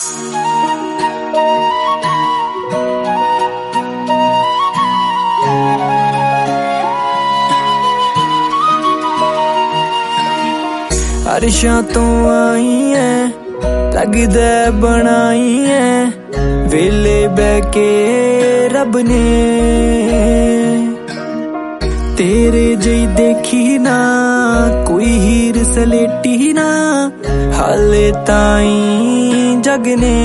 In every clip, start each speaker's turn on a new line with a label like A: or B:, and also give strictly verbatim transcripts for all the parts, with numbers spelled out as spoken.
A: अरशां तो आई है लगदा बनाई है वेले बह के रब ने तेरे जई देखी ना कोई हीर सलेटी ना हाले ताई जग ने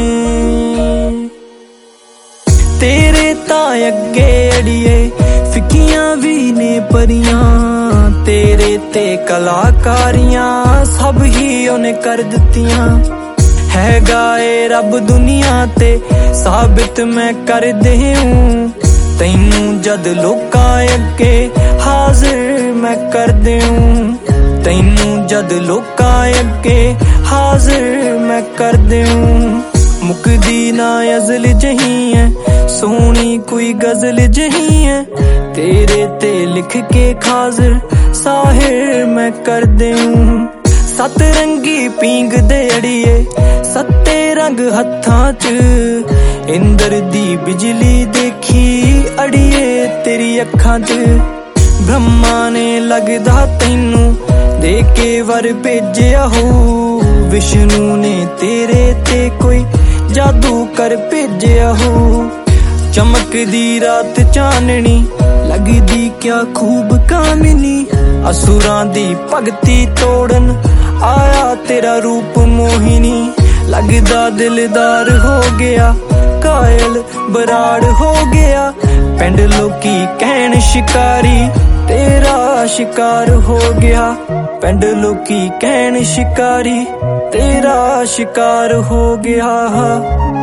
A: तेरे तां अगे अड़िए फिकियां भी ने परियां तेरे ते कलाकारियां सब ही उन्हें कर दित्तियां है गाए रब दुनिया ते साबित मैं कर देऊं तैनू जद लोकां अगे हाजिर मैं कर देऊं तैनू जद लोकां अगे हाजिर मैं कर देऊं मुकदी ना अज़ल जही है सोनी कोई गजल जही है तेरे ते लिख के खाजिर साहिर मैं कर देऊं सत रंगी पींग दे अड़िए सत्ते रंग हत्थां च इंदर दी बिजली देखी अड़िए तेरी अखां च ब्रह्मा ने लगदा तैनू दे के वर भेजिया हो विष्णु ने तेरे ते कोई जादू कर भेजिया हो चमकदी रात चाननी लगदी क्या खूब कामिनी असुरां दी भगती तोड़न आया तेरा रूप मोहिनी लगदा दिलदार हो गया कायल बराड़ हो गया पिंड लोकी कहन शिकारी तेरा शिकार हो गया पिंड लोकी कहन शिकारी तेरा शिकार हो गया।